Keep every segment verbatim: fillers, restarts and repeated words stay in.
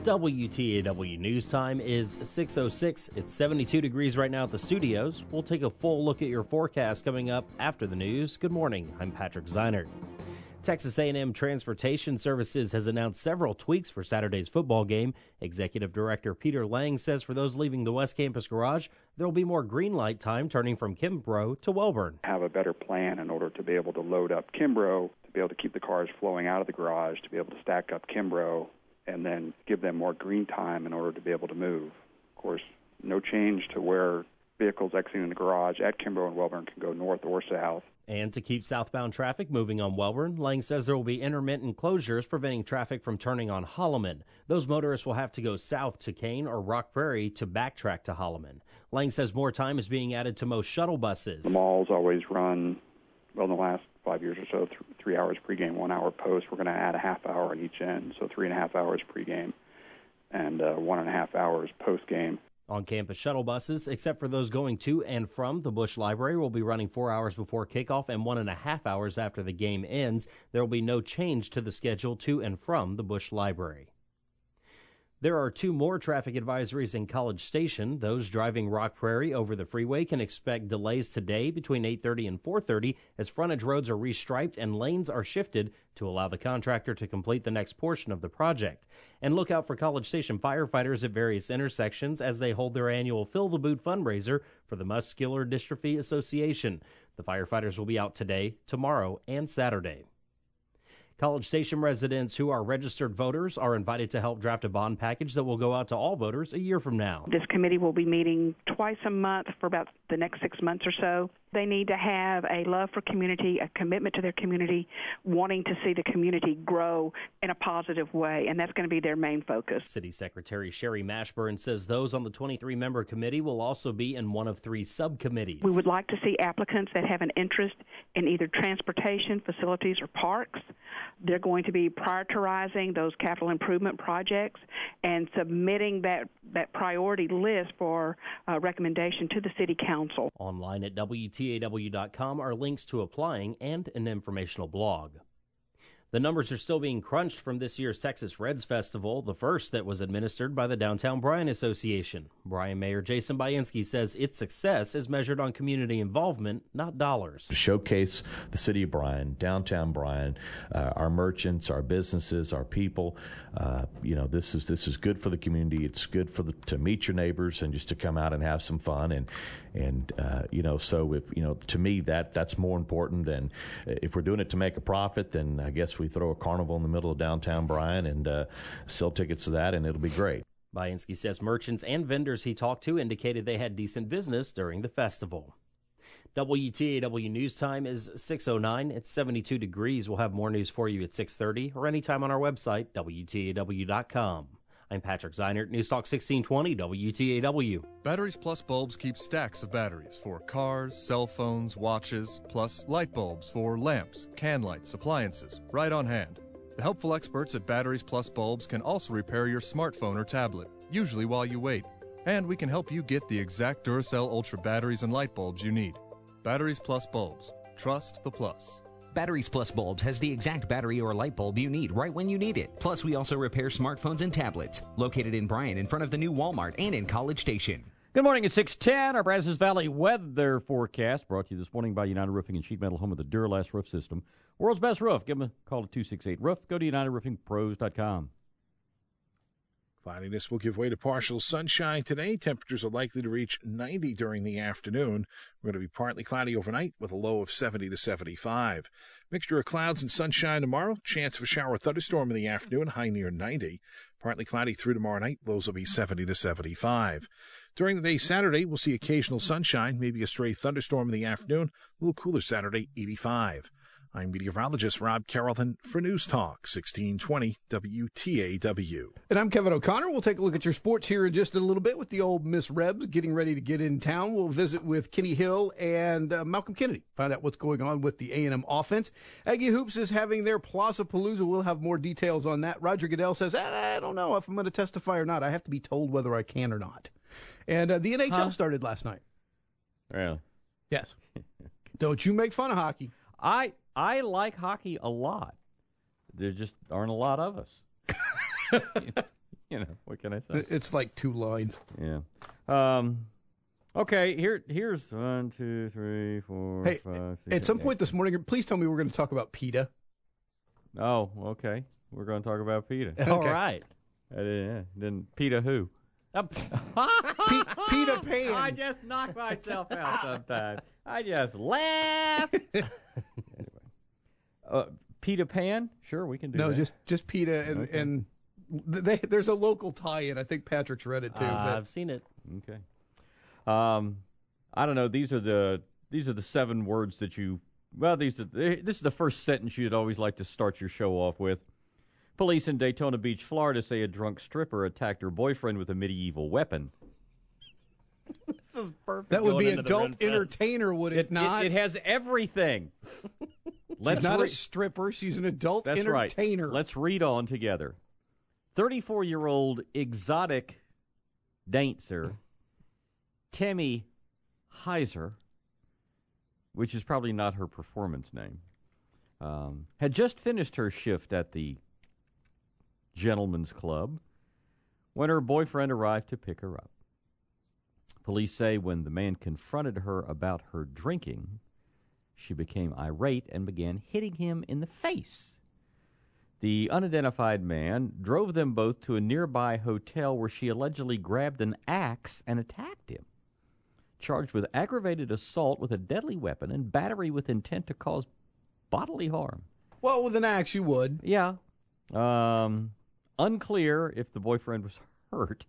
W T A W News Time is six oh six. It's seventy-two degrees right now at the studios. We'll take a full look at your forecast coming up after the news. Good morning. I'm Patrick Zeinert. Texas A and M Transportation Services has announced several tweaks for Saturday's football game. Executive Director Peter Lang says for those leaving the West Campus garage, there will be more green light time turning from Kimbrough to Welborn. Have a better plan in order to be able to load up Kimbrough, to be able to keep the cars flowing out of the garage, to be able to stack up Kimbrough, and then give them more green time in order to be able to move. Of course, no change to where vehicles exiting the garage at Kimbrough and Welborn can go north or south. And to keep southbound traffic moving on Welborn, Lang says there will be intermittent closures preventing traffic from turning on Holloman. Those motorists will have to go south to Kane or Rock Prairie to backtrack to Holloman. Lang says more time is being added to most shuttle buses. The malls always run, well, in the last five years or so, th- three hours pregame, one hour post. We're going to add a half hour on each end, so three and a half hours pregame and uh, one and a half hours postgame. On-campus shuttle buses, except for those going to and from the Bush Library, will be running four hours before kickoff and one and a half hours after the game ends. There will be no change to the schedule to and from the Bush Library. There are two more traffic advisories in College Station. Those driving Rock Prairie over the freeway can expect delays today between eight thirty and four thirty as frontage roads are restriped and lanes are shifted to allow the contractor to complete the next portion of the project. And look out for College Station firefighters at various intersections as they hold their annual Fill the Boot fundraiser for the Muscular Dystrophy Association. The firefighters will be out today, tomorrow, and Saturday. College Station residents who are registered voters are invited to help draft a bond package that will go out to all voters a year from now. This committee will be meeting twice a month for about the next six months or so. They need to have a love for community, a commitment to their community, wanting to see the community grow in a positive way, and that's going to be their main focus. City Secretary Sherry Mashburn says those on the twenty-three member committee will also be in one of three subcommittees. We would like to see applicants that have an interest in either transportation, facilities, or parks. They're going to be prioritizing those capital improvement projects and submitting that, that priority list for uh, recommendation to the City Council. Online at W T A W dot com are links to applying and an informational blog. The numbers are still being crunched from this year's Texas Reds Festival, the first that was administered by the Downtown Bryan Association. Bryan Mayor Jason Bainski says its success is measured on community involvement, not dollars. To showcase the city of Bryan, downtown Bryan, uh, our merchants, our businesses, our people. Uh, you know, this is this is good for the community. It's good for the, to meet your neighbors and just to come out and have some fun. And and uh, you know, so if you know, to me that that's more important than if we're doing it to make a profit. Then I guess we throw a carnival in the middle of downtown Bryan and uh, sell tickets to that, and it'll be great. Bainski says merchants and vendors he talked to indicated they had decent business during the festival. W T A W News Time is six oh nine. It's seventy-two degrees. We'll have more news for you at six thirty or anytime on our website, W T A W dot com. I'm Patrick Zeinert, News Talk sixteen twenty W T A W. Batteries Plus bulbs keep stacks of batteries for cars, cell phones, watches, plus light bulbs for lamps, can lights, appliances, right on hand. The helpful experts at Batteries Plus bulbs can also repair your smartphone or tablet, usually while you wait. And we can help you get the exact Duracell Ultra batteries and light bulbs you need. Batteries Plus bulbs. Trust the plus. Batteries Plus bulbs has the exact battery or light bulb you need right when you need it. Plus, we also repair smartphones and tablets. Located in Bryan in front of the new Walmart and in College Station. Good morning at six ten. Our Brazos Valley weather forecast brought to you this morning by United Roofing and Sheet Metal, home of the Duralast roof system. World's best roof. Give them a call at two six eight roof. Go to united roofing pros dot com. Cloudiness will give way to partial sunshine today. Temperatures are likely to reach ninety during the afternoon. We're going to be partly cloudy overnight with a low of seventy to seventy-five. Mixture of clouds and sunshine tomorrow. Chance of a shower thunderstorm in the afternoon, high near ninety. Partly cloudy through tomorrow night. Lows will be seventy to seventy-five. During the day Saturday, we'll see occasional sunshine, maybe a stray thunderstorm in the afternoon. A little cooler Saturday, eighty-five. I'm meteorologist Rob Carrollton for News Talk sixteen twenty W T A W. And I'm Kevin O'Connor. We'll take a look at your sports here in just a little bit with the old Miss Rebs getting ready to get in town. We'll visit with Kenny Hill and uh, Malcolm Kennedy, find out what's going on with the A and M offense. Aggie Hoops is having their Plaza Palooza. We'll have more details on that. Roger Goodell says, I don't know if I'm going to testify or not. I have to be told whether I can or not. And uh, the N H L huh? started last night. Really? Yes. Don't you make fun of hockey. I I like hockey a lot. There just aren't a lot of us. you you know, what can I say? It's like two lines. Yeah. Um, okay, here, here's one, two, three, four, Hey, five, six, at some eight, point this morning, please tell me we're going to talk about PETA. Oh, okay. We're going to talk about PETA. All right. I didn't, yeah. Then PETA who? P- PETA Pan. I just knock myself out sometimes. I just laugh. Anyway. Uh, PETA Pan? Sure, we can do no, that. just just PETA, and, Okay. and they, there's a local tie-in. I think Patrick's read it too. Uh, but I've seen it. Okay. Um, I don't know. These are the these are the seven words that you. Well, these are, this is the first sentence you'd always like to start your show off with. Police in Daytona Beach, Florida, say a drunk stripper attacked her boyfriend with a medieval weapon. This is perfect. that would going be into the adult Ren Fest. entertainer, would it, It, not? it, it has everything. Let's she's not re- a stripper. She's an adult That's entertainer. right. Let's read on together. thirty-four-year-old exotic dancer Tammy Heiser, which is probably not her performance name, um, had just finished her shift at the Gentlemen's Club when her boyfriend arrived to pick her up. Police say when the man confronted her about her drinking, she became irate and began hitting him in the face. The unidentified man drove them both to a nearby hotel where she allegedly grabbed an axe and attacked him. Charged with aggravated assault with a deadly weapon and battery with intent to cause bodily harm. well, with an axe, you would. Yeah. Um, unclear if the boyfriend was hurt.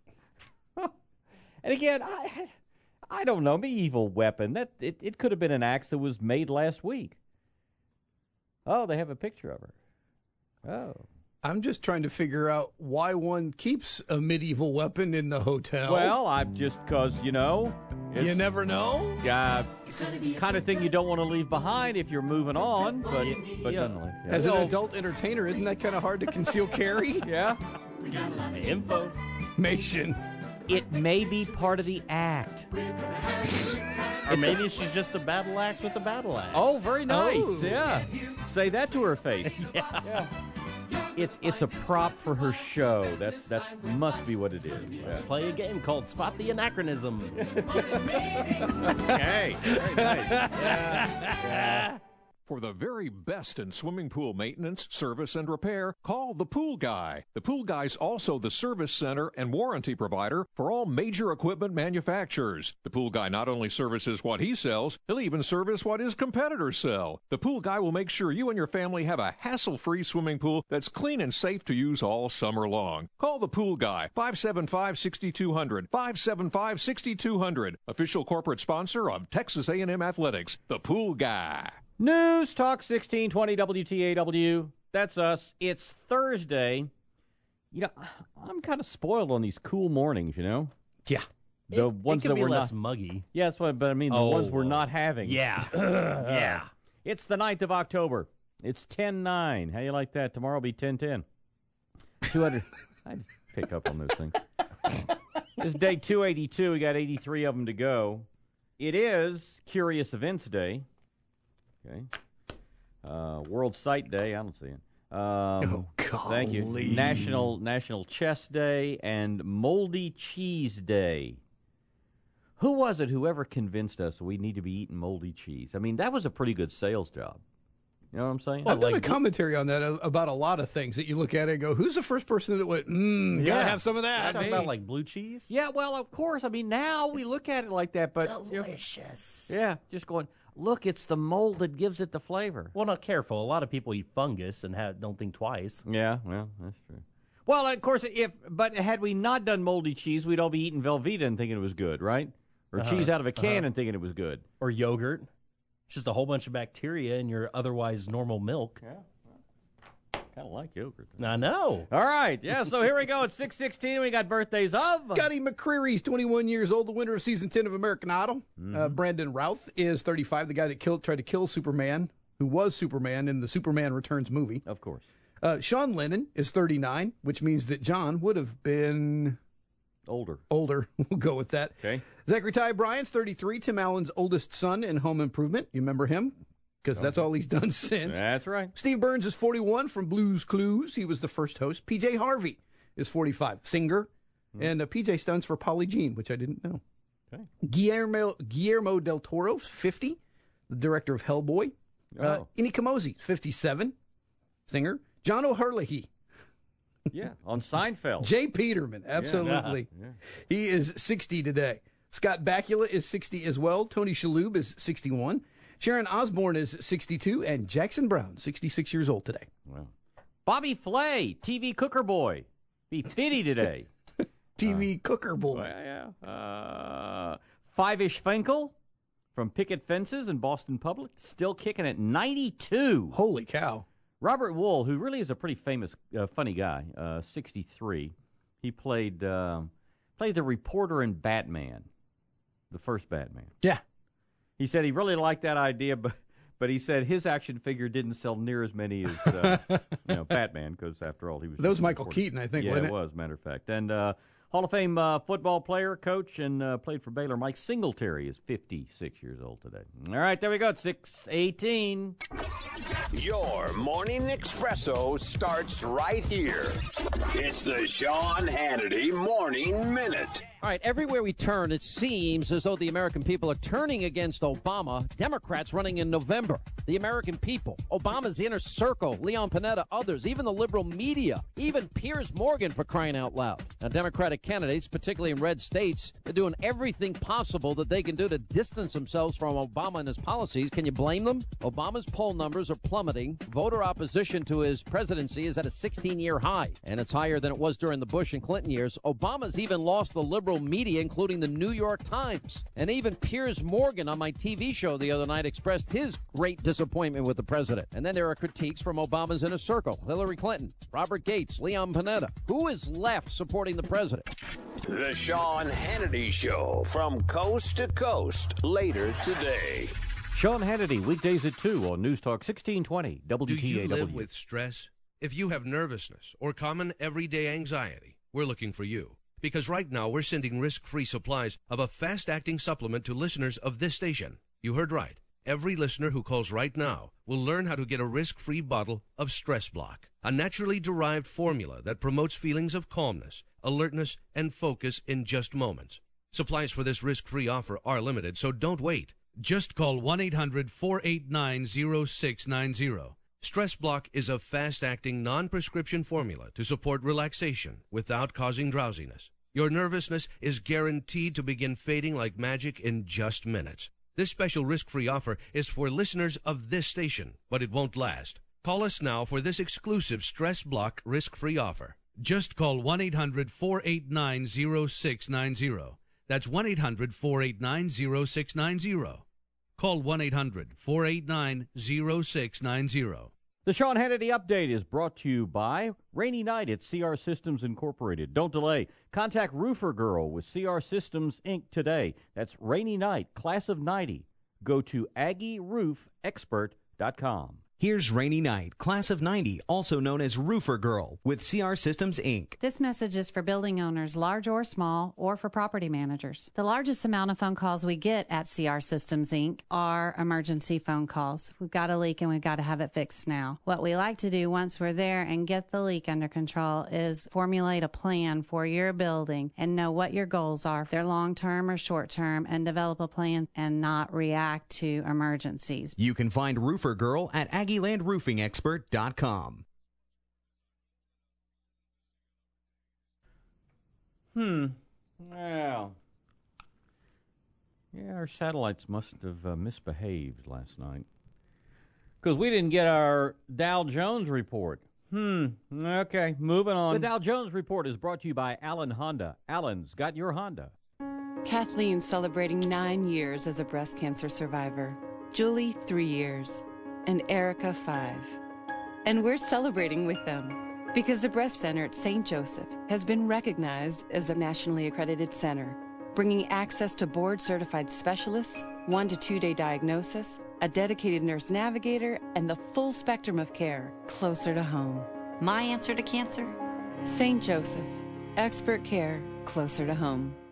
And again, I I don't know, medieval weapon. That it, it could have been an axe that was made last week. Oh, they have a picture of her. Oh. I'm just trying to figure out why one keeps a medieval weapon in the hotel. Well, I'm just because, you know. you never know. Uh, kind of thing you don't want to leave behind if you're moving on, but, but Yeah. nonetheless. Yeah. As an adult entertainer, isn't that kind of hard to conceal carry? Yeah. Info. Nation. It may be part of the act. Or maybe she's just a battle axe with a battle axe. Oh, very nice. Oh. Yeah. Say that to her face. yeah. It's it's a prop for her show. That's that must be what it is. Let's play a game called Spot the Anachronism. Okay. Very nice. Yeah. Yeah. For the very best in swimming pool maintenance, service, and repair, call the Pool Guy. The Pool Guy's also the service center and warranty provider for all major equipment manufacturers. The Pool Guy not only services what he sells, he'll even service what his competitors sell. The Pool Guy will make sure you and your family have a hassle-free swimming pool that's clean and safe to use all summer long. Call the Pool Guy, five seven five, six two zero zero, five seven five, six two zero zero, official corporate sponsor of Texas A and M Athletics. The Pool Guy. News Talk sixteen twenty W T A W. That's us. It's Thursday. You know, I'm kind of spoiled on these cool mornings, you know? Yeah. The it, ones it can that be we're less not muggy. Yeah, that's what but I mean, the Oh, ones we're uh, not having. Yeah. yeah. It's the ninth of October. It's ten nine. How you like that? Tomorrow will be ten ten. two hundred I just pick up on those things. It's day two eighty-two. We got eighty-three of them to go. It is Curious Events Day. Okay. Uh, World Sight Day. I don't see it. Um, Oh, golly. Thank you. National National Chess Day and Moldy Cheese Day. Who was it whoever convinced us we need to be eating moldy cheese? I mean, that was a pretty good sales job. You know what I'm saying? Well, I've done Like, a commentary on that uh, about a lot of things that you look at it and go, who's the first person that went, mmm, Yeah. gotta have some of that? Talking about like blue cheese? yeah, well, of course. I mean, now we look at it like that, but Delicious. yeah, just going, look, it's the mold that gives it the flavor. Well, not careful. A lot of people eat fungus and have, don't think twice. Yeah, well, that's true. Well, of course, if but had we not done moldy cheese, we'd all be eating Velveeta and thinking it was good, right? Or Uh-huh. cheese out of a can Uh-huh. and thinking it was good. Or yogurt. It's just a whole bunch of bacteria in your otherwise normal milk. Yeah. Kind of like yogurt. I know. All right, yeah, so here we go. It's six sixteen. We got birthdays of. Scotty McCreery's twenty-one years old, the winner of season ten of American Idol. Mm-hmm. Uh, Brandon Routh is thirty-five, the guy that killed, tried to kill Superman, who was Superman in the Superman Returns movie. Of course. Uh, Sean Lennon is thirty-nine, which means that John would have been Older. older. We'll go with that. Okay. Zachary Ty Bryan's thirty-three, Tim Allen's oldest son in Home Improvement. You remember him? Because that's all he's done since. That's right. Steve Burns is forty-one from Blue's Clues. He was the first host. P J Harvey is forty-five. Singer. Mm-hmm. And uh, P J stands for Polly Jean, which I didn't know. Okay. Guillermo, Guillermo del Toro, fifty. The director of Hellboy. Oh. Uh, Ini Kamosi, fifty-seven. Singer. John O'Hurley. Yeah, on Seinfeld. Jay Peterman, absolutely. Yeah. Yeah. He is sixty today. Scott Bakula is sixty as well. Tony Shalhoub is sixty-one. Sharon Osbourne is sixty-two. And Jackson Brown, sixty-six years old today. Wow. Bobby Flay, T V cooker boy. Be fifty today. T V uh, cooker boy. Well, yeah. Uh, Five-ish Finkel from Picket Fences in Boston Public. Still kicking at ninety-two. Holy cow. Robert Wool, who really is a pretty famous, uh, funny guy, uh, sixty-three. He played uh, played the reporter in Batman, the first Batman. Yeah. He said he really liked that idea, but but he said his action figure didn't sell near as many as uh, you know Batman, because after all, he was. That was Michael reporter. Keaton, I think. Yeah, wasn't it, it was. Matter of fact, and uh, Hall of Fame uh, football player, coach, and uh, played for Baylor. Mike Singletary is fifty-six years old today. All right, there we go. six eighteen. Your morning espresso starts right here. It's the Sean Hannity Morning Minute. All right, everywhere we turn, it seems as though the American people are turning against Obama. Democrats running in November. The American people, Obama's inner circle, Leon Panetta, others, even the liberal media, even Piers Morgan, for crying out loud. Now, Democratic candidates, particularly in red states, are doing everything possible that they can do to distance themselves from Obama and his policies. Can you blame them? Obama's poll numbers are plummeting. Voter opposition to his presidency is at a sixteen-year high, and it's higher than it was during the Bush and Clinton years. Obama's even lost the liberal media, including the New York Times. And even Piers Morgan on my T V show the other night expressed his great disappointment with the president. And then there are critiques from Obama's inner circle, Hillary Clinton, Robert Gates, Leon Panetta. Who is left supporting the president? The Sean Hannity Show, from coast to coast, later today. Sean Hannity, weekdays at two on News Talk sixteen twenty W T A W. Do you live with stress? If you have nervousness or common everyday anxiety, we're looking for you. Because right now we're sending risk-free supplies of a fast-acting supplement to listeners of this station. You heard right. Every listener who calls right now will learn how to get a risk-free bottle of Stress Block, a naturally derived formula that promotes feelings of calmness, alertness, and focus in just moments. Supplies for this risk-free offer are limited, so don't wait. Just call one eight hundred four eight nine zero six nine zero. Stress Block is a fast-acting, non-prescription formula to support relaxation without causing drowsiness. Your nervousness is guaranteed to begin fading like magic in just minutes. This special risk-free offer is for listeners of this station, but it won't last. Call us now for this exclusive Stress Block risk-free offer. Just call one eight hundred four eight nine zero six nine zero. That's one eight hundred four eight nine zero six nine zero. Call one eight hundred four eight nine zero six nine zero. The Sean Hannity Update is brought to you by Rainy Night at C R Systems Incorporated. Don't delay. Contact Roofer Girl with C R Systems, Incorporated today. That's Rainy Night, class of ninety. Go to Aggie Roof Expert dot com. Here's Rainy Night, class of ninety, also known as Roofer Girl, with C R Systems, Incorporated. This message is for building owners, large or small, or for property managers. The largest amount of phone calls we get at C R Systems, Incorporated are emergency phone calls. We've got a leak and we've got to have it fixed now. What we like to do once we're there and get the leak under control is formulate a plan for your building and know what your goals are, if they're long-term or short-term, and develop a plan and not react to emergencies. You can find Roofer Girl at Aggie Land Roofing Expert dot com. Hmm. Well. Yeah, our satellites must have uh, misbehaved last night. Because we didn't get our Dow Jones report. Hmm. Okay, moving on. The Dow Jones report is brought to you by Allen Honda. Allen's got your Honda. Kathleen celebrating nine years as a breast cancer survivor. Julie, three years. And Erica, five. And we're celebrating with them because the Breast Center at Saint Joseph has been recognized as a nationally accredited center, bringing access to board-certified specialists, one to two-day diagnosis, a dedicated nurse navigator, and the full spectrum of care closer to home. My answer to cancer? Saint Joseph. Expert care closer to home.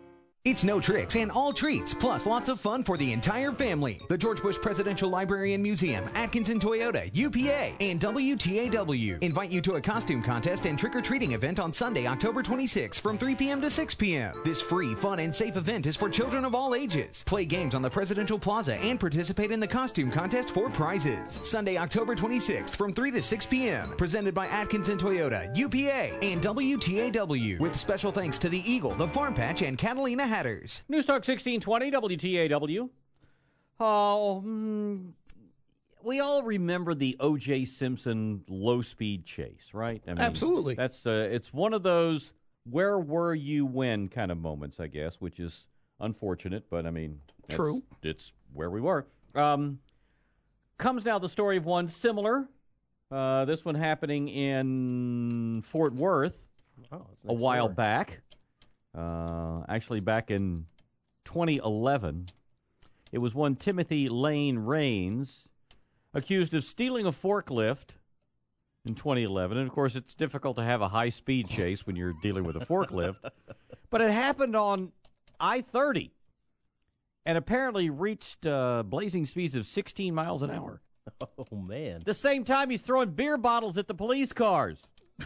It's no tricks and all treats, plus lots of fun for the entire family. The George Bush Presidential Library and Museum, Atkinson Toyota, U P A, and W T A W invite you to a costume contest and trick-or-treating event on Sunday, October twenty-sixth from three p.m. to six p.m. This free, fun, and safe event is for children of all ages. Play games on the Presidential Plaza and participate in the costume contest for prizes. Sunday, October twenty-sixth from three to six p.m. Presented by Atkinson Toyota, U P A, and W T A W with special thanks to the Eagle, the Farm Patch, and Catalina Hatters. News Talk sixteen twenty, W T A W. Oh, mm, we all remember the O J. Simpson low-speed chase, right? I mean, Absolutely. That's uh, it's one of those where were you when kind of moments, I guess, which is unfortunate, but I mean, that's, True. It's where we were. Um, comes now the story of one similar. Uh, this one happening in Fort Worth oh, a while story. back. Uh, actually, back in twenty eleven, it was one Timothy Lane Rains, accused of stealing a forklift in twenty eleven. And, of course, it's difficult to have a high-speed chase when you're dealing with a forklift. But it happened on I thirty and apparently reached uh, blazing speeds of sixteen miles an hour. Oh, man. The same time he's throwing beer bottles at the police cars.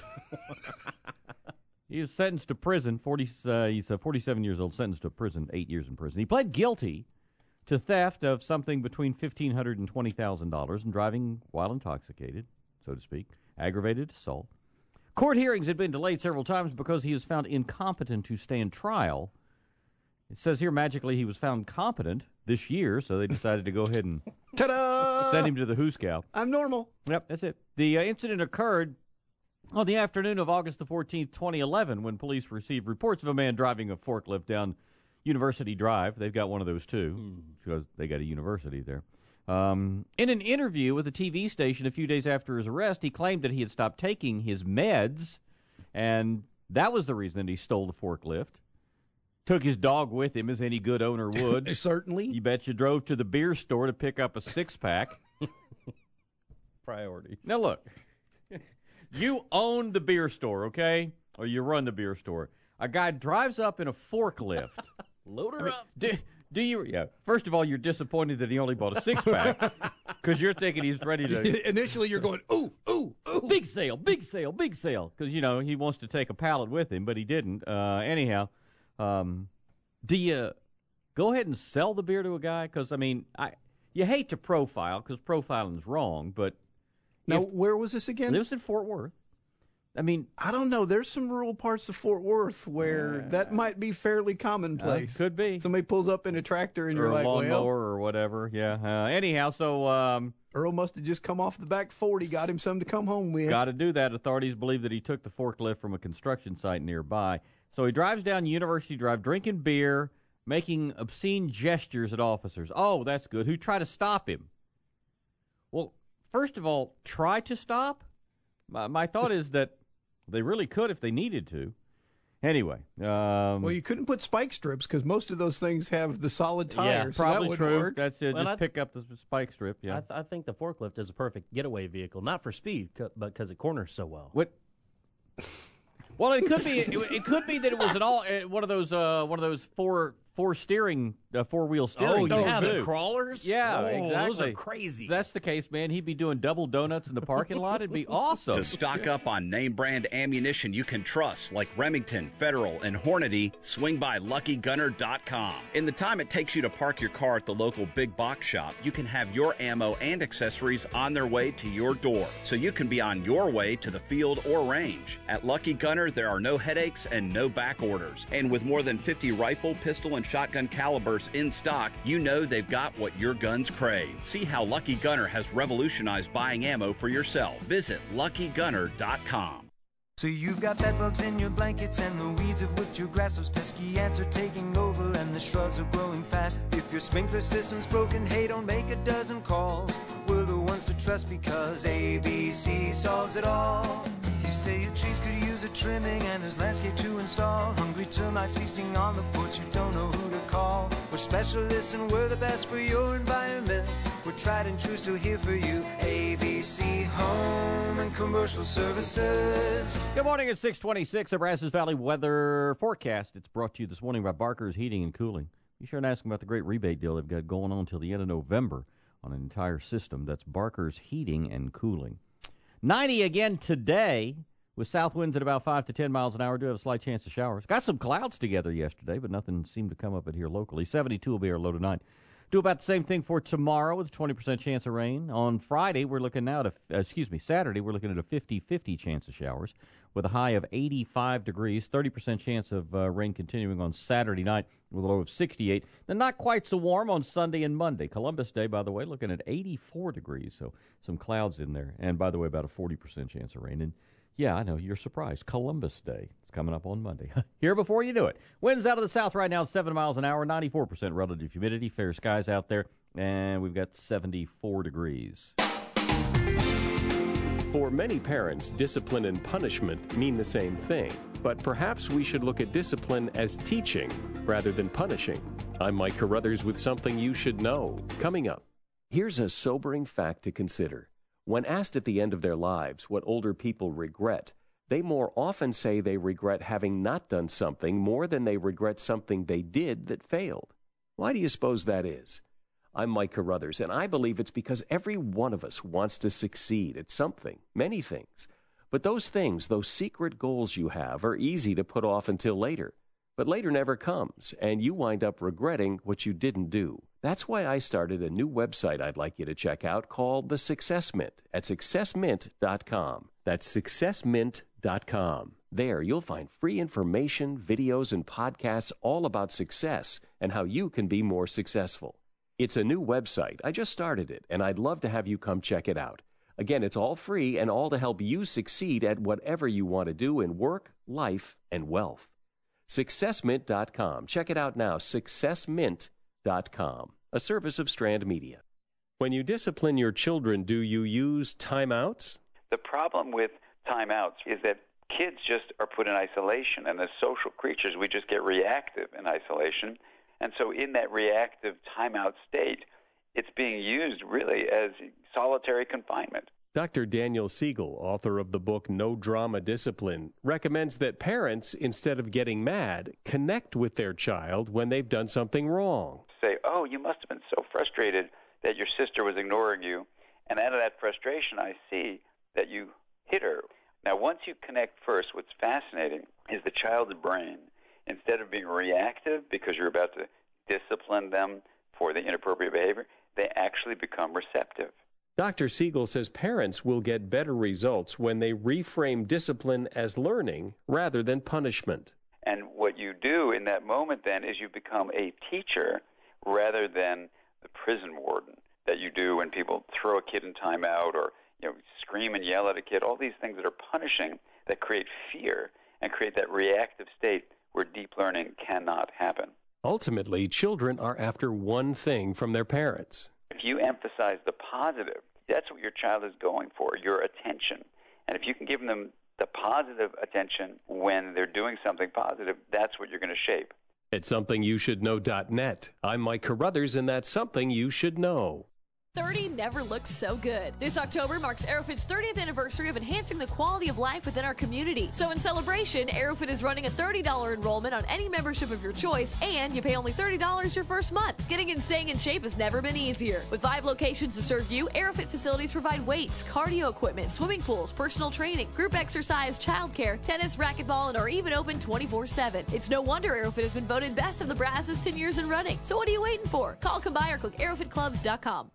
He was sentenced to prison. forty, uh, he's uh, forty-seven years old, sentenced to prison, eight years in prison. He pled guilty to theft of something between fifteen hundred dollars and twenty thousand dollars and driving while intoxicated, so to speak, aggravated assault. Court hearings had been delayed several times because he was found incompetent to stand trial. It says here magically he was found competent this year, so they decided to go ahead and Ta-da! send him to the Hooskow. I'm normal. Yep, that's it. The uh, incident occurred on the afternoon of August the fourteenth, twenty eleven, when police received reports of a man driving a forklift down University Drive. They've got one of those, too, hmm. because they got a university there. Um, in an interview with a T V station a few days after his arrest, he claimed that he had stopped taking his meds, and that was the reason that he stole the forklift. Took his dog with him, as any good owner would. Certainly. You bet you drove to the beer store to pick up a six-pack. Priorities. Now, look. You own the beer store, okay? Or you run the beer store. A guy drives up in a forklift. Load her I mean, up. Do, do you? Yeah. First of all, you're disappointed that he only bought a six-pack because you're thinking he's ready to. Initially, you're going, ooh, ooh, ooh. Big sale, big sale, big sale. Because, you know, he wants to take a pallet with him, but he didn't. Uh, anyhow, um, do you go ahead and sell the beer to a guy? Because, I mean, I you hate to profile because profiling's wrong, but. Now, if, where was this again? It was in Fort Worth. I mean, I don't know. There's some rural parts of Fort Worth where uh, that might be fairly commonplace. Uh, could be. Somebody pulls up in a tractor and or you're a like, lawnmower well, or whatever. Yeah. Uh, anyhow, so um, Earl must have just come off the back forty, got him something to come home with. Got to do that. Authorities believe that he took the forklift from a construction site nearby. So he drives down University Drive, drinking beer, making obscene gestures at officers. Oh, that's good. Who try to stop him? Well, first of all, try to stop? My, my thought is that they really could if they needed to. Anyway. Um, well, you couldn't put spike strips because most of those things have the solid tires. Yeah, so probably that true. Work. That's it. Well, Just I, pick up the spike strip. Yeah. I, th- I think the forklift is a perfect getaway vehicle, not for speed, c- but because it corners so well. What? Well, it could be. It, it could be that it was an all uh, one of those uh, one of those four four steering uh, four wheel steering. Oh, yeah, too. the crawlers. Yeah, oh, exactly. Those are crazy. If that's the case, man, he'd be doing double donuts in the parking lot. It'd be awesome. To stock up on name brand ammunition you can trust, like Remington, Federal, and Hornady, swing by Lucky Gunner dot com. In the time it takes you to park your car at the local big box shop, you can have your ammo and accessories on their way to your door, so you can be on your way to the field or range. At Lucky Gunner, there are no headaches and no back orders. And with more than fifty rifle, pistol, and shotgun calibers in stock, you know they've got what your guns crave. See how Lucky Gunner has revolutionized buying ammo for yourself. Visit Lucky Gunner dot com. So you've got bed bugs in your blankets and the weeds have whipped your grass. Those pesky ants are taking over and the shrubs are growing fast. If your sprinkler system's broken, hey, don't make a dozen calls. We're the ones to trust because A B C solves it all. You say your trees could use a trimming and there's landscape to install. Hungry termites feasting on the porch, you don't know who to call. We're specialists and we're the best for your environment. We're tried and true, still here for you. A B C Home and Commercial Services. Good morning, it's six twenty-six, the Brazos Valley weather forecast. It's brought to you this morning by Barker's Heating and Cooling. Be sure and ask them about the great rebate deal they've got going on until the end of November on an entire system. That's Barker's Heating and Cooling. ninety again today with south winds at about five to ten miles an hour. Do have a slight chance of showers. Got some clouds together yesterday, but nothing seemed to come up at here locally. seventy-two will be our low tonight. Do about the same thing for tomorrow with a twenty percent chance of rain. On Friday, we're looking now to, uh, excuse me, Saturday, we're looking at a fifty-fifty chance of showers with a high of eighty-five degrees, thirty percent chance of uh, rain continuing on Saturday night with a low of sixty-eight. Then not quite so warm on Sunday and Monday. Columbus Day, by the way, looking at eighty-four degrees, so some clouds in there. And, by the way, about a forty percent chance of rain. And, yeah, I know, you're surprised. Columbus Day. It's coming up on Monday. Here before you do it. Winds out of the south right now, seven miles an hour, ninety-four percent relative humidity, fair skies out there, and we've got seventy-four degrees. For many parents, discipline and punishment mean the same thing, but perhaps we should look at discipline as teaching rather than punishing. I'm Mike Carruthers with something you should know. Coming up, here's a sobering fact to consider. When asked at the end of their lives what older people regret, they more often say they regret having not done something more than they regret something they did that failed. Why do you suppose that is? I'm Mike Carruthers, and I believe it's because every one of us wants to succeed at something, many things. But those things, those secret goals you have, are easy to put off until later. But later never comes, and you wind up regretting what you didn't do. That's why I started a new website I'd like you to check out called The Success Mint at success mint dot com. That's success mint dot com. There you'll find free information, videos, and podcasts all about success and how you can be more successful. It's a new website. I just started it, and I'd love to have you come check it out. Again, it's all free and all to help you succeed at whatever you want to do in work, life, and wealth. success mint dot com. Check it out now, success mint dot com, a service of Strand Media. When you discipline your children, do you use timeouts? The problem with timeouts is that kids just are put in isolation, and as social creatures, we just get reactive in isolation. And so in that reactive timeout state, it's being used really as solitary confinement. Doctor Daniel Siegel, author of the book No Drama Discipline, recommends that parents, instead of getting mad, connect with their child when they've done something wrong. Say, oh, you must have been so frustrated that your sister was ignoring you, and out of that frustration, I see that you hit her. Now, once you connect first, what's fascinating is the child's brain, instead of being reactive because you're about to discipline them for the inappropriate behavior, they actually become receptive. Doctor Siegel says parents will get better results when they reframe discipline as learning rather than punishment. And what you do in that moment then is you become a teacher rather than the prison warden that you do when people throw a kid in timeout or you know scream and yell at a kid, all these things that are punishing that create fear and create that reactive state where deep learning cannot happen. Ultimately, children are after one thing from their parents. If you emphasize the positive, that's what your child is going for, your attention. And if you can give them the positive attention when they're doing something positive, that's what you're going to shape. At something you should know dot net, I'm Mike Carruthers, and that's Something You Should Know. thirty never looks so good. This October marks Aerofit's thirtieth anniversary of enhancing the quality of life within our community. So in celebration, Aerofit is running a thirty dollars enrollment on any membership of your choice, and you pay only thirty dollars your first month. Getting and staying in shape has never been easier. With five locations to serve you, Aerofit facilities provide weights, cardio equipment, swimming pools, personal training, group exercise, childcare, tennis, racquetball, and are even open twenty-four seven. It's no wonder Aerofit has been voted best of the Brazos ten years in running. So what are you waiting for? Call, come by, or click aerofit clubs dot com.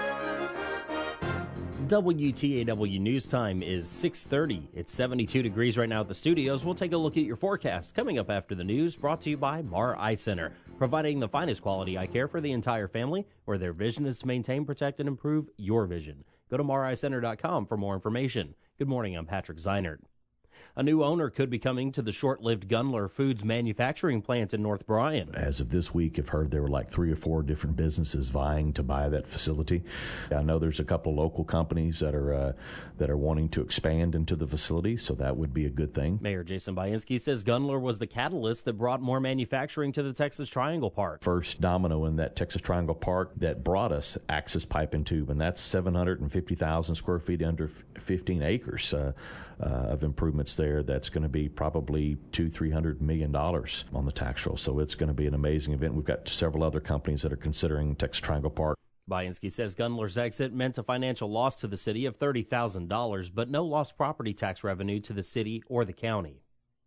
W T A W News Time is six thirty. It's seventy-two degrees right now at the studios. We'll take a look at your forecast coming up after the news, brought to you by Mar Eye Center, providing the finest quality eye care for the entire family, where their vision is to maintain, protect, and improve your vision. Go to mar eye center dot com for more information. Good morning, I'm Patrick Zeinert. A new owner could be coming to the short-lived Gunler Foods manufacturing plant in North Bryan. As of this week, I've heard there were like three or four different businesses vying to buy that facility. I know there's a couple of local companies that are uh, that are wanting to expand into the facility, so that would be a good thing. Mayor Jason Bainski says Gunler was the catalyst that brought more manufacturing to the Texas Triangle Park. First domino in that Texas Triangle Park that brought us access pipe and tube, and that's seven hundred fifty thousand square feet under fifteen acres uh, uh, of improvements there. That's going to be probably two, three hundred million dollars on the tax roll. So it's going to be an amazing event. We've got several other companies that are considering Texas Triangle Park. Bainski says Gunler's exit meant a financial loss to the city of thirty thousand dollars, but no lost property tax revenue to the city or the county.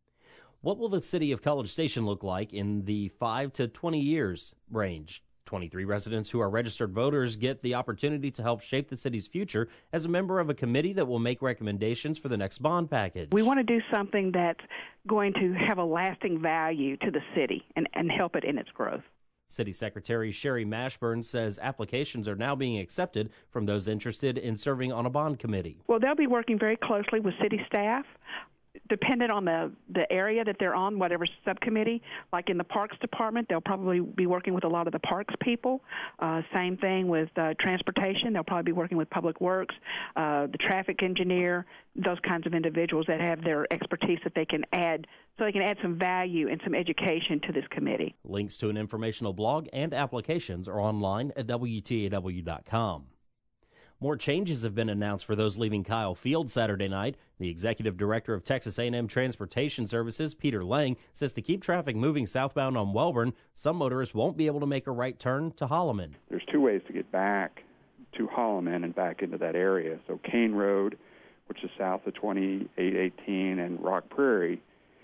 What will the city of College Station look like in the five to twenty years range? twenty-three residents who are registered voters get the opportunity to help shape the city's future as a member of a committee that will make recommendations for the next bond package. We want to do something that's going to have a lasting value to the city and, and help it in its growth. City Secretary Sherry Mashburn says applications are now being accepted from those interested in serving on a bond committee. Well, they'll be working very closely with city staff. Dependent on the, the area that they're on, whatever subcommittee, like in the Parks Department, they'll probably be working with a lot of the Parks people. Uh, same thing with uh, Transportation. They'll probably be working with Public Works, uh, the traffic engineer, those kinds of individuals that have their expertise that they can add, so they can add some value and some education to this committee. Links to an informational blog and applications are online at W T A W dot com. More changes have been announced for those leaving Kyle Field Saturday night. The executive director of Texas A and M Transportation Services, Peter Lang, says to keep traffic moving southbound on Welborn, some motorists won't be able to make a right turn to Holloman. There's two ways to get back to Holloman and back into that area. So Kane Road, which is south of twenty-eight eighteen, and Rock Prairie,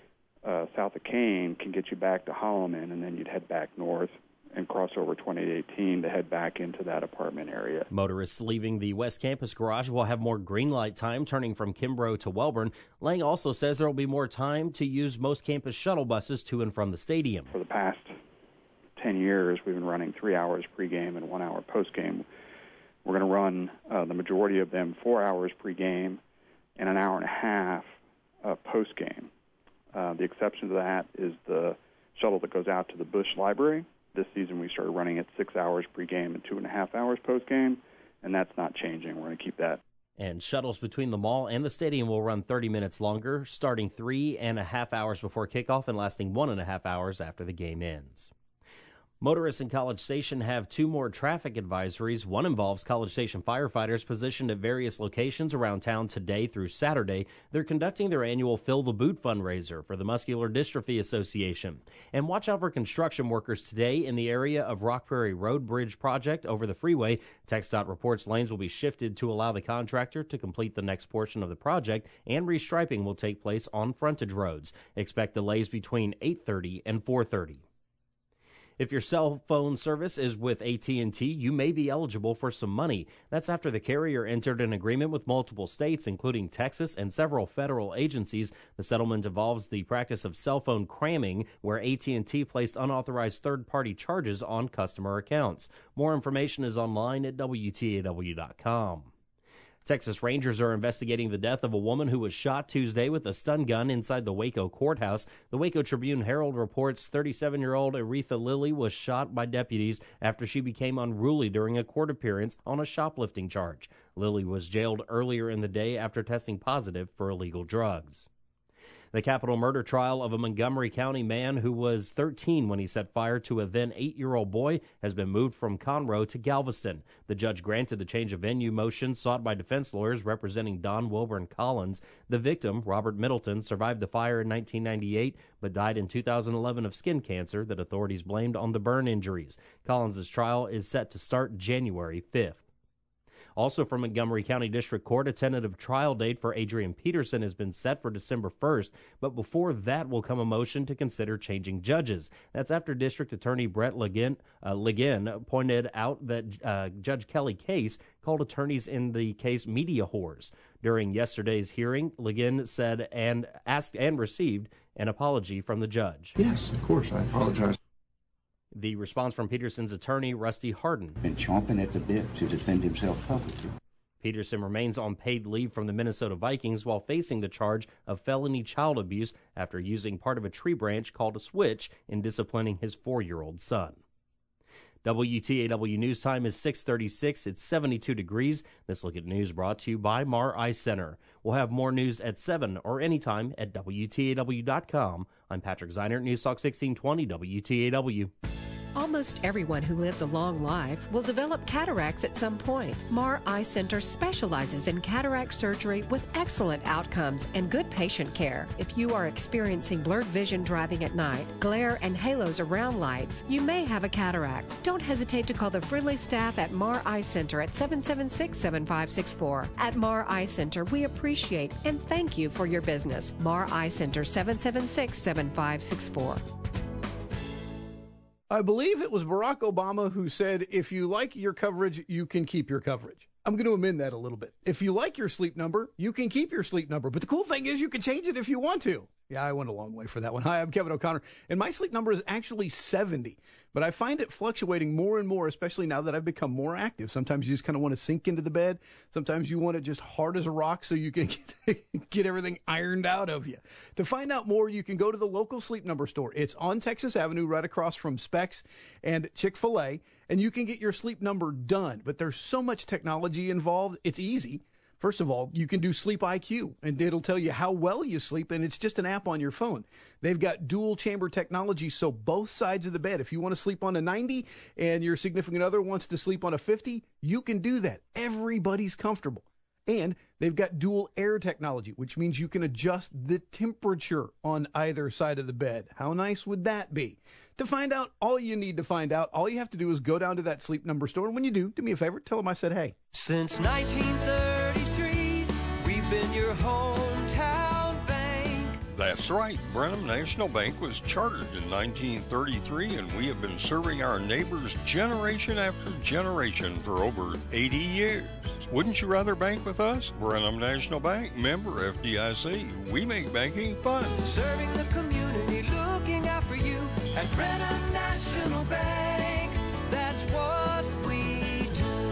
uh, south of Kane, can get you back to Holloman, and then you'd head back north and cross over twenty-eight eighteen to head back into that apartment area. Motorists leaving the West Campus garage will have more green light time turning from Kimbrough to Welborn. Lang also says there will be more time to use most campus shuttle buses to and from the stadium. For the past ten years, we've been running three hours pregame and one hour postgame. We're going to run uh, the majority of them four hours pregame and an hour and a half uh, postgame. Uh, the exception to that is the shuttle that goes out to the Bush Library. This season we started running at six hours pregame and two and a half hours postgame, and that's not changing. We're going to keep that. And shuttles between the mall and the stadium will run thirty minutes longer, starting three and a half hours before kickoff and lasting one and a half hours after the game ends. Motorists in College Station have two more traffic advisories. One involves College Station firefighters positioned at various locations around town today through Saturday. They're conducting their annual Fill the Boot fundraiser for the Muscular Dystrophy Association. And watch out for construction workers today in the area of Rock Prairie Road Bridge project over the freeway. TxDOT reports lanes will be shifted to allow the contractor to complete the next portion of the project, and restriping will take place on frontage roads. Expect delays between eight thirty and four thirty. If your cell phone service is with A T and T, you may be eligible for some money. That's after the carrier entered an agreement with multiple states, including Texas and several federal agencies. The settlement involves the practice of cell phone cramming, where A T and T placed unauthorized third-party charges on customer accounts. More information is online at W T A W dot com. Texas Rangers are investigating the death of a woman who was shot Tuesday with a stun gun inside the Waco courthouse. The Waco Tribune-Herald reports thirty-seven-year-old Aretha Lilly was shot by deputies after she became unruly during a court appearance on a shoplifting charge. Lilly was jailed earlier in the day after testing positive for illegal drugs. The capital murder trial of a Montgomery County man who was thirteen when he set fire to a then eight-year-old boy has been moved from Conroe to Galveston. The judge granted the change of venue motion sought by defense lawyers representing Don Wilburn Collins. The victim, Robert Middleton, survived the fire in nineteen ninety-eight but died in two thousand eleven of skin cancer that authorities blamed on the burn injuries. Collins' trial is set to start January fifth. Also from Montgomery County District Court, a tentative trial date for Adrian Peterson has been set for December first, but before that will come a motion to consider changing judges. That's after District Attorney Brett Legin, uh, Legin pointed out that uh, Judge Kelly Case called attorneys in the case media whores. During yesterday's hearing, Legin said and asked and received an apology from the judge. Yes, of course, I apologize. The response from Peterson's attorney, Rusty Harden. Been chomping at the bit to defend himself publicly. Peterson remains on paid leave from the Minnesota Vikings while facing the charge of felony child abuse after using part of a tree branch called a switch in disciplining his four-year-old son. W T A W News Time is six thirty-six. It's seventy-two degrees. This Look at News brought to you by Mar Eye Center. We'll have more news at seven or anytime at W T A W dot com. I'm Patrick Zeiner, News Talk sixteen twenty W T A W. Almost everyone who lives a long life will develop cataracts at some point. Mar Eye Center specializes in cataract surgery with excellent outcomes and good patient care. If you are experiencing blurred vision driving at night, glare and halos around lights, you may have a cataract. Don't hesitate to call the friendly staff at Mar Eye Center at seven seven six, seven five six four. At Mar Eye Center, we appreciate and thank you for your business. Mar Eye Center, seven seven six, seven five six four. I believe it was Barack Obama who said, if you like your coverage, you can keep your coverage. I'm going to amend that a little bit. If you like your sleep number, you can keep your sleep number. But the cool thing is you can change it if you want to. Yeah, I went a long way for that one. Hi, I'm Kevin O'Connor, and my sleep number is actually seventy. But I find it fluctuating more and more, especially now that I've become more active. Sometimes you just kind of want to sink into the bed. Sometimes you want it just hard as a rock so you can get, get everything ironed out of you. To find out more, you can go to the local Sleep Number store. It's on Texas Avenue right across from Specs and Chick-fil-A, and you can get your sleep number done. But there's so much technology involved, it's easy. First of all, you can do Sleep I Q, and it'll tell you how well you sleep, and it's just an app on your phone. They've got dual chamber technology, so both sides of the bed, if you want to sleep on a ninety and your significant other wants to sleep on a fifty, you can do that. Everybody's comfortable. And they've got dual air technology, which means you can adjust the temperature on either side of the bed. How nice would that be? To find out all you need to find out, all you have to do is go down to that Sleep Number store. And when you do, do me a favor, tell them I said hey. Since nineteen thirty-three, we've been your hometown bank. That's right. Brenham National Bank was chartered in nineteen thirty-three, and we have been serving our neighbors generation after generation for over eighty years. Wouldn't you rather bank with us? Brenham National Bank, member F D I C. We make banking fun. Serving the community, looking out for you at Brenham National Bank. That's what we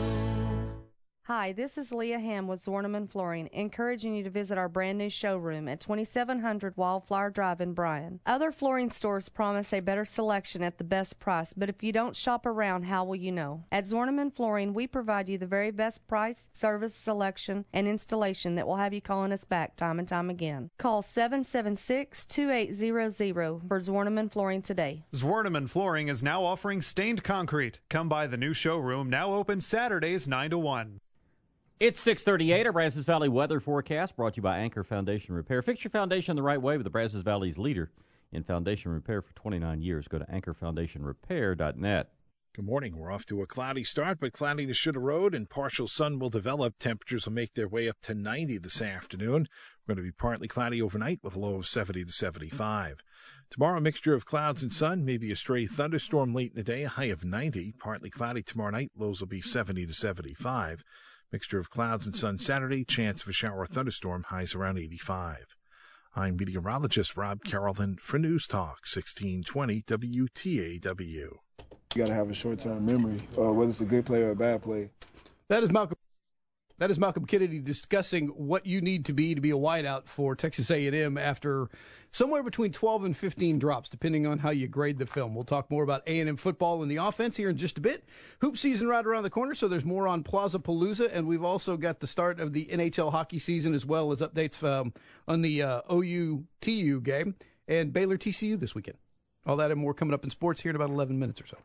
do. Hi, this is Leah Ham with Zorneman Flooring, encouraging you to visit our brand new showroom at twenty-seven hundred Wildflower Drive in Bryan. Other flooring stores promise a better selection at the best price, but if you don't shop around, how will you know? At Zorneman Flooring, we provide you the very best price, service, selection, and installation that will have you calling us back time and time again. Call seven seven six, two eight zero zero for Zorneman Flooring today. Zorneman Flooring is now offering stained concrete. Come by the new showroom, now open Saturdays nine to one. It's six thirty-eight, our Brazos Valley weather forecast brought to you by Anchor Foundation Repair. Fix your foundation the right way with the Brazos Valley's leader in foundation repair for twenty-nine years. Go to anchor foundation repair dot net. Good morning. We're off to a cloudy start, but cloudiness should erode and partial sun will develop. Temperatures will make their way up to ninety this afternoon. We're going to be partly cloudy overnight with a low of seventy to seventy-five. Tomorrow, a mixture of clouds and sun, maybe a stray thunderstorm late in the day, a high of ninety. Partly cloudy tomorrow night, lows will be seventy to seventy-five. Mixture of clouds and sun Saturday, chance of a shower or thunderstorm, highs around eighty-five. I'm meteorologist Rob Carrollton for News Talk sixteen twenty W T A W. You got to have a short-term memory, uh, whether it's a good play or a bad play. That is Malcolm. That is Malcolm Kennedy discussing what you need to be to be a wideout for Texas A and M after somewhere between twelve and fifteen drops, depending on how you grade the film. We'll talk more about A and M football and the offense here in just a bit. Hoop season right around the corner, so there's more on Plaza Palooza, and we've also got the start of the N H L hockey season as well as updates um, on the uh, O U T U game and Baylor T C U this weekend. All that and more coming up in sports here in about eleven minutes or so.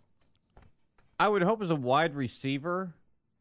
I would hope as a wide receiver,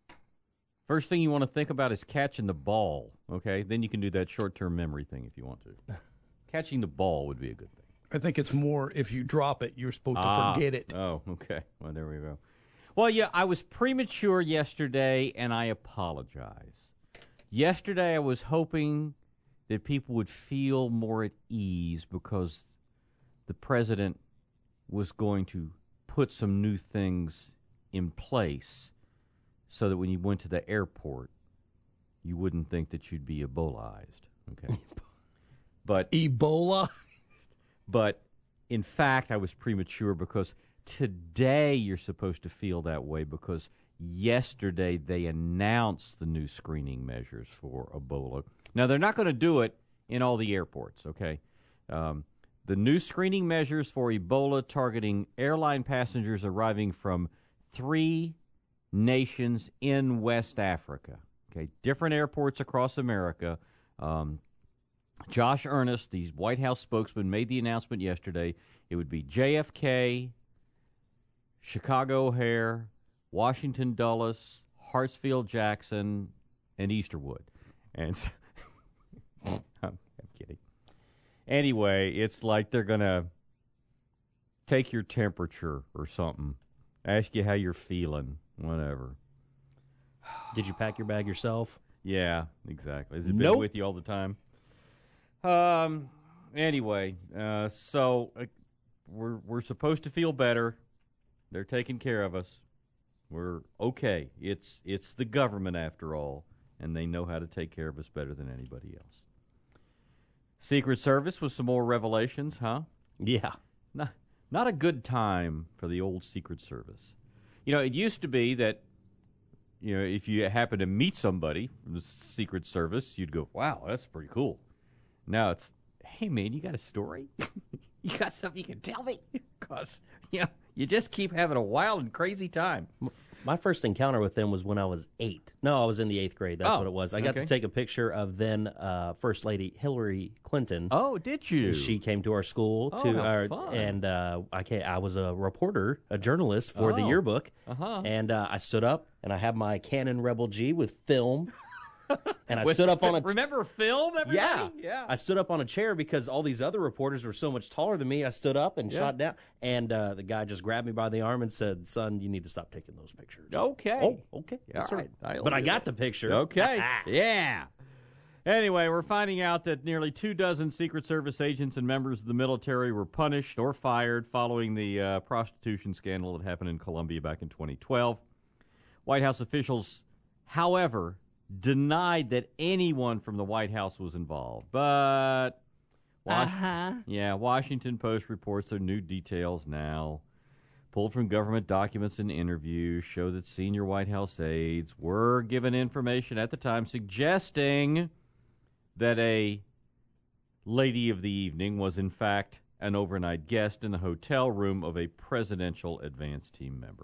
first thing you want to think about is catching the ball, okay? Then you can do that short-term memory thing if you want to. Catching the ball would be a good thing. I think it's more if you drop it, you're supposed ah, to forget it. Oh, okay. Well, there we go. Well, yeah, I was premature yesterday, and I apologize. Yesterday I was hoping that people would feel more at ease because the president was going to put some new things in place so that when you went to the airport, you wouldn't think that you'd be Ebola-ized. Okay. But Ebola? But, in fact, I was premature because today you're supposed to feel that way because yesterday they announced the new screening measures for Ebola. Now, they're not going to do it in all the airports, okay? Um, the new screening measures for Ebola targeting airline passengers arriving from three nations in West Africa, okay? Different airports across America. Um, Josh Earnest, the White House spokesman, made the announcement yesterday. It would be J F K, Chicago O'Hare, Washington Dulles, Hartsfield Jackson, and Easterwood. And so, I'm, I'm kidding. Anyway, it's like they're going to take your temperature or something, ask you how you're feeling, whatever. Did you pack your bag yourself? Yeah, exactly. Has it been Nope. with you all the time? Um. Anyway, uh, so uh, we're we're supposed to feel better. They're taking care of us. We're okay. It's it's the government after all, and they know how to take care of us better than anybody else. Secret Service with some more revelations, huh? Yeah. Not not a good time for the old Secret Service. You know, it used to be that, you know, if you happen to meet somebody from the Secret Service, you'd go, wow, that's pretty cool. Now it's, hey, man, you got a story? You got something you can tell me? Because, you know, you just keep having a wild and crazy time. My first encounter with them was when I was eight. No, I was in the eighth grade. That's Oh, what it was. I got okay. to take a picture of then uh, First Lady Hillary Clinton. Oh, did you? She came to our school Oh, to how our, fun. and uh, I came, I was a reporter, a journalist for the Oh. yearbook, Uh-huh. and uh, I stood up and I had my Canon Rebel G with film. And I With- stood up on a Remember film, everybody? yeah, Yeah. I stood up on a chair because all these other reporters were so much taller than me. I stood up and Yeah. shot down, and uh, the guy just grabbed me by the arm and said, "Son, you need to stop taking those pictures." Okay. Oh, okay. All Yes, sir. right. I'll But I do got that. the picture. Okay. Yeah. Anyway, we're finding out that nearly two dozen Secret Service agents and members of the military were punished or fired following the uh, prostitution scandal that happened in Colombia back in twenty twelve. White House officials, however, denied that anyone from the White House was involved. But, Was- Uh-huh. yeah, Washington Post reports their new details now. Pulled from government documents and interviews show that senior White House aides were given information at the time suggesting that a lady of the evening was in fact an overnight guest in the hotel room of a presidential advance team member.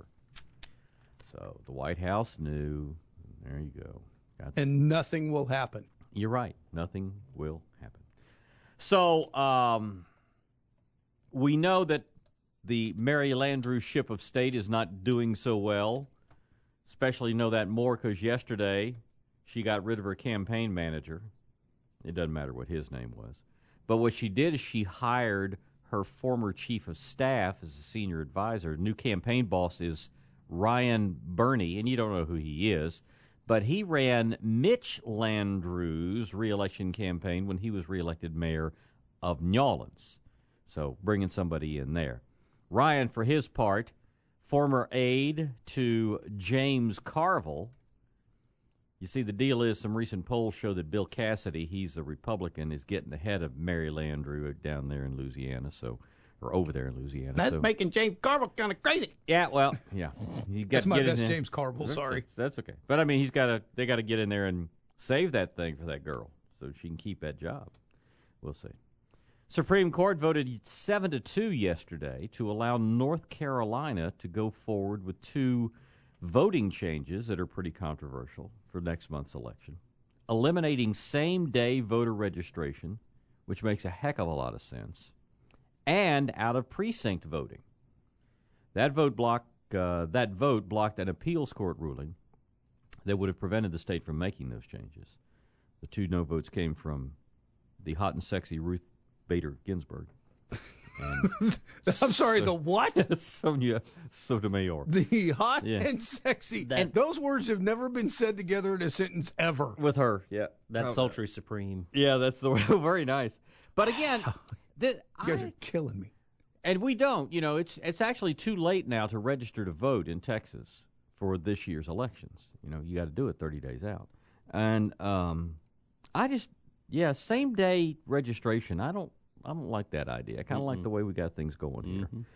So the White House knew. There you go. Got And nothing will happen. You're right. Nothing will happen. So um, we know that the Mary Landrieu ship of state is not doing so well. Especially know that more because yesterday she got rid of her campaign manager. It doesn't matter what his name was. But what she did is she hired her former chief of staff as a senior advisor. New campaign boss is Ryan Burney, and you don't know who he is. But he ran Mitch Landrieu's reelection campaign when he was reelected mayor of New Orleans. So bringing somebody in there. Ryan, for his part, former aide to James Carville. You see, the deal is some recent polls show that Bill Cassidy, he's a Republican, is getting ahead of Mary Landrieu down there in Louisiana, so or over there in Louisiana. That's so. making James Carville kind of crazy. Yeah, well, yeah. You got That's to my get in best there. James Carville, sorry. That's, that's okay. But I mean, he's got to. They got to get in there and save that thing for that girl so she can keep that job. We'll see. Supreme Court voted seven to two yesterday to allow North Carolina to go forward with two voting changes that are pretty controversial for next month's election, eliminating same-day voter registration, which makes a heck of a lot of sense, and out-of-precinct voting. That vote blocked. Uh, that vote blocked an appeals court ruling that would have prevented the state from making those changes. The two no votes came from the hot and sexy Ruth Bader Ginsburg. And I'm sorry, the what? Sonia Sotomayor. The hot Yeah. and sexy. That- and those words have never been said together in a sentence ever. With her, yeah. That Oh, sultry supreme. Yeah, that's the very nice. But again, the, You guys I- are killing me. and we don't. You know, it's it's actually too late now to register to vote in Texas for this year's elections. You know, you got to do it thirty days out. And um, I just, yeah, same day registration. I don't, I don't like that idea. I kind of like the way we got things going here.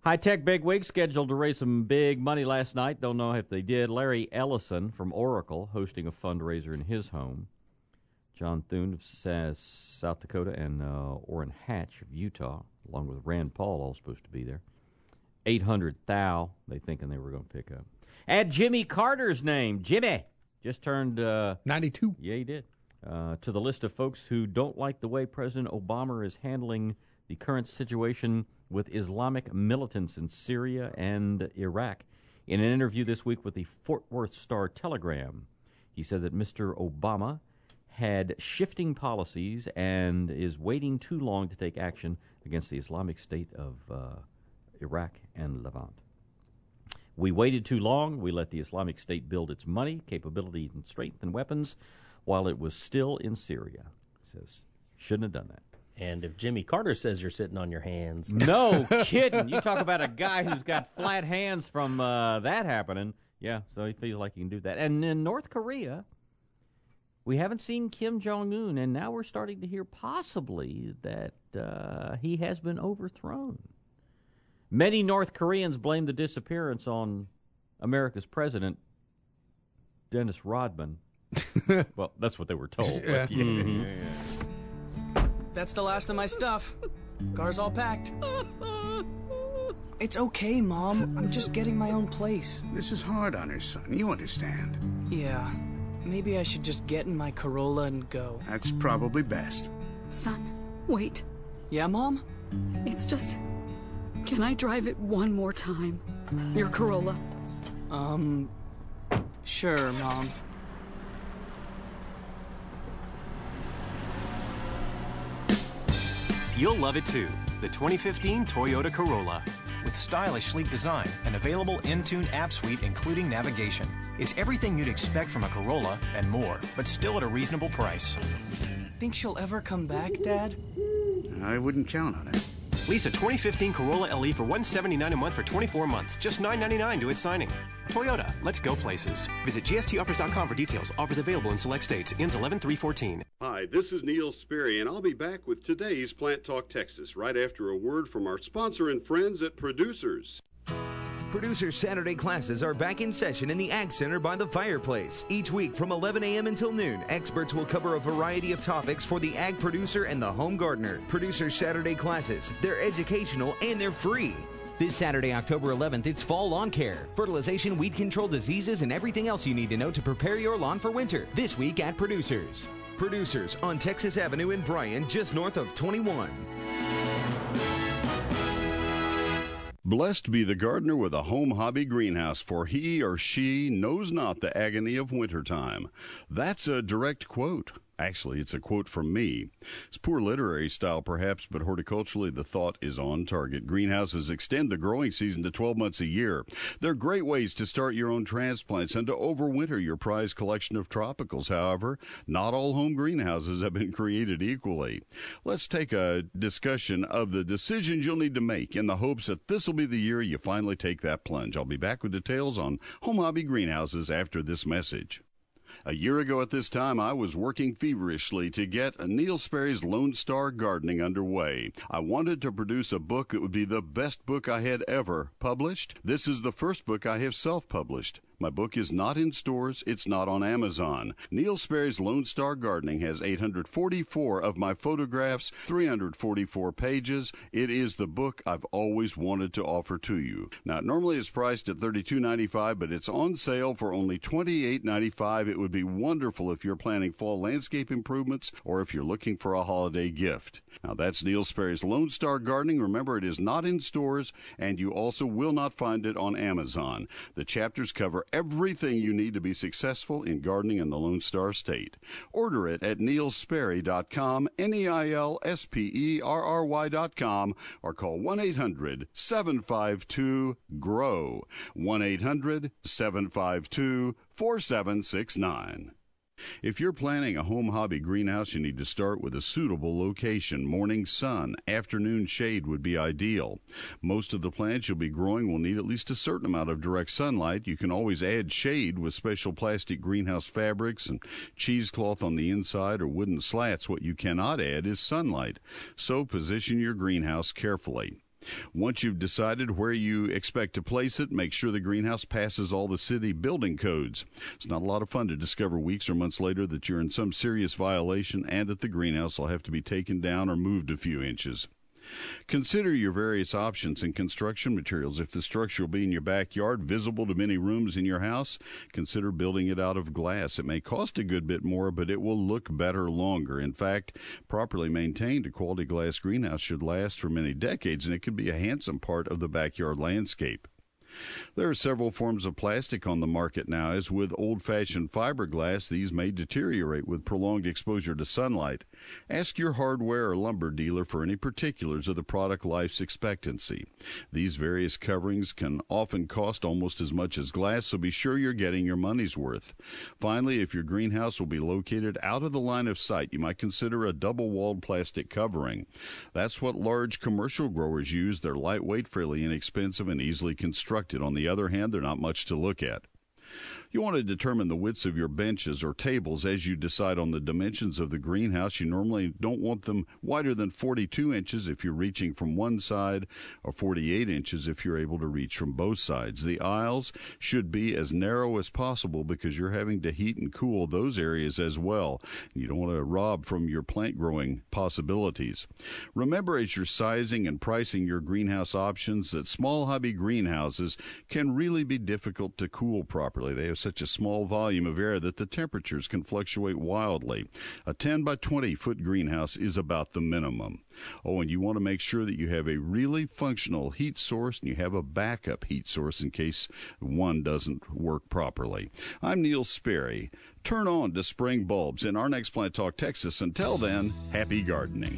High-tech bigwig scheduled to raise some big money last night. Don't know if they did. Larry Ellison from Oracle hosting a fundraiser in his home. John Thune of South Dakota and uh, Orrin Hatch of Utah, along with Rand Paul, all supposed to be there. eight hundred thou they thinking they were going to pick up. Add Jimmy Carter's name. Jimmy just turned uh, ninety-two. Yeah, he did. Uh, to the list of folks who don't like the way President Obama is handling the current situation with Islamic militants in Syria and Iraq. In an interview this week with the Fort Worth Star-Telegram, he said that Mister Obama had shifting policies and is waiting too long to take action against the Islamic State of uh, Iraq and Levant. We waited too long. We let the Islamic State build its money, capability, and strength and weapons while it was still in Syria. He says, shouldn't have done that. And if Jimmy Carter says you're sitting on your hands. No kidding. You talk about a guy who's got flat hands from uh, that happening. Yeah, so he feels like he can do that. And in North Korea, we haven't seen Kim Jong-un, and now we're starting to hear possibly that uh, he has been overthrown. Many North Koreans blame the disappearance on America's president, Dennis Rodman. Well, that's what they were told. But yeah. Mm-hmm. Yeah, yeah. That's the last of my stuff. Car's all packed. It's okay, Mom. I'm just getting my own place. This is hard on her, son. You understand. Yeah. Maybe I should just get in my Corolla and go. That's probably best. Son, wait. Yeah, Mom? It's just... Can I drive it one more time? Your Corolla? Um... Sure, Mom. You'll love it too. The twenty fifteen Toyota Corolla. With stylish, sleek design and available Entune app suite including navigation. It's everything you'd expect from a Corolla and more, but still at a reasonable price. Think she'll ever come back, Dad? I wouldn't count on it. Lease a twenty fifteen Corolla L E for one hundred seventy-nine dollars a month for twenty-four months. Just nine ninety-nine to its signing. Toyota, let's go places. Visit G S T offers dot com for details. Offers available in select states. Ends eleven three fourteen. Hi, this is Neil Sperry, and I'll be back with today's Plant Talk Texas right after a word from our sponsor and friends at Producers. Producers Saturday classes are back in session in the Ag Center by the fireplace. Each week from eleven a.m. until noon, experts will cover a variety of topics for the ag producer and the home gardener. Producers Saturday classes, they're educational and they're free. This Saturday, October eleventh, it's Fall Lawn Care. Fertilization, weed control, diseases, and everything else you need to know to prepare your lawn for winter. This week at Producers. Producers on Texas Avenue in Bryan, just north of twenty-one. Blessed be the gardener with a home hobby greenhouse, for he or she knows not the agony of wintertime. That's a direct quote. Actually, it's a quote from me. It's poor literary style, perhaps, but horticulturally, the thought is on target. Greenhouses extend the growing season to twelve months a year. They're great ways to start your own transplants and to overwinter your prized collection of tropicals. However, not all home greenhouses have been created equally. Let's take a discussion of the decisions you'll need to make in the hopes that this will be the year you finally take that plunge. I'll be back with details on home hobby greenhouses after this message. A year ago at this time, I was working feverishly to get Neil Sperry's Lone Star Gardening underway. I wanted to produce a book that would be the best book I had ever published. This is the first book I have self-published. My book is not in stores. It's not on Amazon. Neil Sperry's Lone Star Gardening has eight hundred forty-four of my photographs, three hundred forty-four pages. It is the book I've always wanted to offer to you. Now, normally it's priced at thirty-two ninety-five, but it's on sale for only twenty-eight ninety-five. It would be wonderful if you're planning fall landscape improvements or if you're looking for a holiday gift. Now, that's Neil Sperry's Lone Star Gardening. Remember, it is not in stores, and you also will not find it on Amazon. The chapters cover everything you need to be successful in gardening in the Lone Star State. Order it at neil sperry dot com, N E I L S P E R R Y dot com, or call one eight hundred seven five two G R O W, one eight hundred seven five two four seven six nine. If you're planning a home hobby greenhouse, you need to start with a suitable location. Morning sun, afternoon shade would be ideal. Most of the plants you'll be growing will need at least a certain amount of direct sunlight. You can always add shade with special plastic greenhouse fabrics and cheesecloth on the inside or wooden slats. What you cannot add is sunlight. So position your greenhouse carefully. Once you've decided where you expect to place it, make sure the greenhouse passes all the city building codes. It's not a lot of fun to discover weeks or months later that you're in some serious violation and that the greenhouse will have to be taken down or moved a few inches. Consider your various options in construction materials. If the structure will be in your backyard, visible to many rooms in your house, consider building it out of glass. It may cost a good bit more, but it will look better longer. In fact, properly maintained, a quality glass greenhouse should last for many decades, and it could be a handsome part of the backyard landscape. There are several forms of plastic on the market now. As with old-fashioned fiberglass, these may deteriorate with prolonged exposure to sunlight. Ask your hardware or lumber dealer for any particulars of the product life's expectancy. These various coverings can often cost almost as much as glass, so be sure you're getting your money's worth. Finally, if your greenhouse will be located out of the line of sight, you might consider a double-walled plastic covering. That's what large commercial growers use. They're lightweight, fairly inexpensive, and easily constructed. On the other hand, they're not much to look at. You want to determine the widths of your benches or tables as you decide on the dimensions of the greenhouse. You normally don't want them wider than forty-two inches if you're reaching from one side, or forty-eight inches if you're able to reach from both sides. The aisles should be as narrow as possible because you're having to heat and cool those areas as well. You don't want to rob from your plant growing possibilities. Remember, as you're sizing and pricing your greenhouse options, that small hobby greenhouses can really be difficult to cool properly. They have such a small volume of air that the temperatures can fluctuate wildly. A ten by twenty foot greenhouse is about the minimum. Oh, and you want to make sure that you have a really functional heat source and you have a backup heat source in case one doesn't work properly. I'm Neil Sperry. Turn on to spring bulbs in our next Plant Talk Texas. Until then, happy gardening.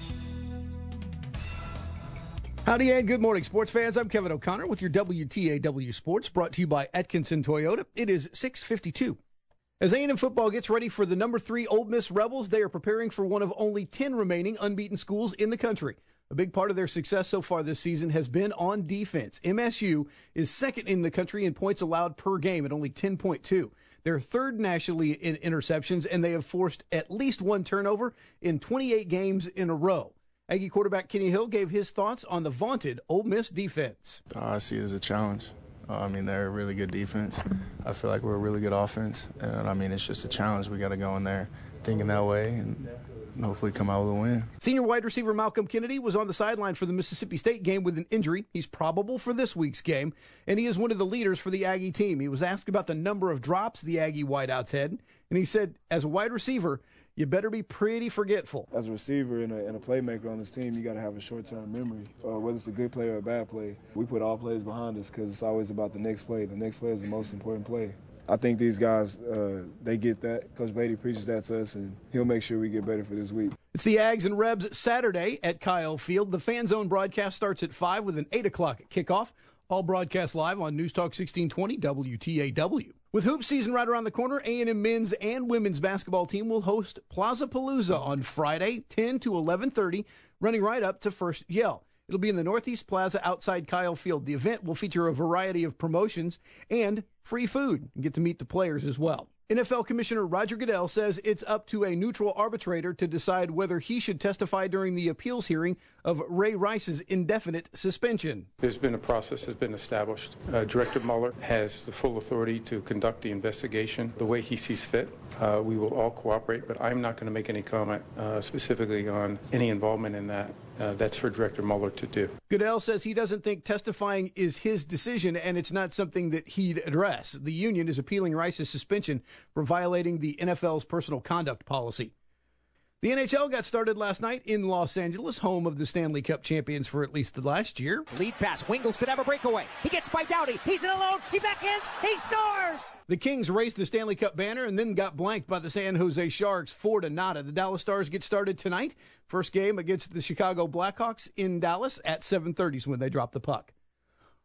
Howdy and good morning, sports fans. I'm Kevin O'Connor with your W T A W Sports, brought to you by Atkinson Toyota. It is six fifty-two. As A and M football gets ready for the number three Ole Miss Rebels, they are preparing for one of only ten remaining unbeaten schools in the country. A big part of their success so far this season has been on defense. M S U is second in the country in points allowed per game at only ten point two. They're third nationally in interceptions, and they have forced at least one turnover in twenty-eight games in a row. Aggie quarterback Kenny Hill gave his thoughts on the vaunted Ole Miss defense. Uh, I see it as a challenge. Uh, I mean, they're a really good defense. I feel like we're a really good offense. And, I mean, it's just a challenge. We got to go in there thinking that way and hopefully come out with a win. Senior wide receiver Malcolm Kennedy was on the sideline for the Mississippi State game with an injury. He's probable for this week's game, and he is one of the leaders for the Aggie team. He was asked about the number of drops the Aggie wideouts had, and he said, as a wide receiver, you better be pretty forgetful. As a receiver and a, and a playmaker on this team, you got to have a short-term memory, uh, whether it's a good play or a bad play. We put all plays behind us because it's always about the next play. The next play is the most important play. I think these guys, uh, they get that. Coach Beatty preaches that to us, and he'll make sure we get better for this week. It's the Ags and Rebs Saturday at Kyle Field. The Fan Zone broadcast starts at five with an eight o'clock kickoff. All broadcast live on News Talk sixteen twenty W T A W. With hoop season right around the corner, A and M men's and women's basketball team will host Plaza Palooza on Friday, ten to eleven thirty, running right up to First Yell. It'll be in the Northeast Plaza outside Kyle Field. The event will feature a variety of promotions and free food. You get to meet the players as well. N F L Commissioner Roger Goodell says it's up to a neutral arbitrator to decide whether he should testify during the appeals hearing of Ray Rice's indefinite suspension. There's been a process that's been established. Uh, Director Mueller has the full authority to conduct the investigation the way he sees fit. Uh, we will all cooperate, but I'm not going to make any comment uh, specifically on any involvement in that. Uh, that's for Director Mueller to do. Goodell says he doesn't think testifying is his decision, and it's not something that he'd address. The union is appealing Rice's suspension for violating the N F L's personal conduct policy. The N H L got started last night in Los Angeles, home of the Stanley Cup champions for at least the last year. Lead pass. Wingles could have a breakaway. He gets spiked out. He's in alone. He backhands. He scores! The Kings raised the Stanley Cup banner and then got blanked by the San Jose Sharks four to nada. The Dallas Stars get started tonight. First game against the Chicago Blackhawks in Dallas at seven thirty is when they drop the puck.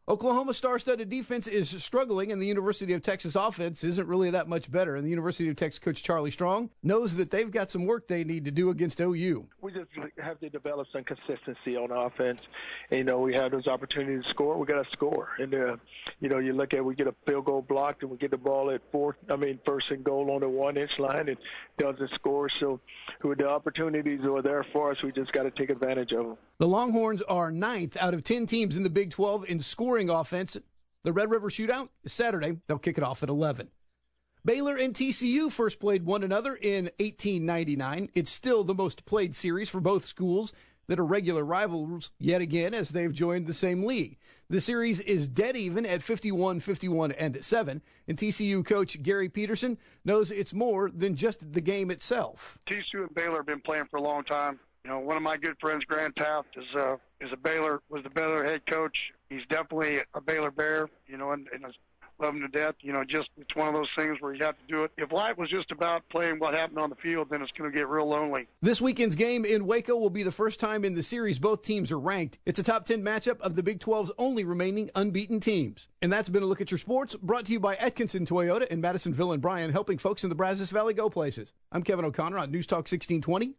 Oklahoma's star-studded defense is struggling, and the University of Texas offense isn't really that much better. And the University of Texas coach Charlie Strong knows that they've got some work they need to do against O U. We just have to develop some consistency on offense. And, you know, we have those opportunities to score. We got to score. And, uh, you know, you look at we get a field goal blocked and we get the ball at fourth, I mean, first and goal on the one-inch line and doesn't score. So the opportunities are there for us. We just got to take advantage of them. The Longhorns are ninth out of ten teams in the Big twelve in scoring offense. The Red River Shootout is Saturday. They'll kick it off at eleven. Baylor and T C U first played one another in eighteen ninety-nine. It's still the most played series for both schools that are regular rivals yet again as they've joined the same league. The series is dead even at fifty-one, fifty-one, and seven. And T C U coach Gary Peterson knows it's more than just the game itself. T C U and Baylor have been playing for a long time. You know, one of my good friends, Grant Taft, is uh, is a Baylor was the Baylor head coach. He's definitely a Baylor Bear. You know, and, and I love him to death. You know, just it's one of those things where you have to do it. If life was just about playing what happened on the field, then it's going to get real lonely. This weekend's game in Waco will be the first time in the series both teams are ranked. It's a top ten matchup of the Big twelve's only remaining unbeaten teams. And that's been a look at your sports, brought to you by Atkinson Toyota in Madisonville and Bryan, helping folks in the Brazos Valley go places. I'm Kevin O'Connor on News Talk sixteen twenty,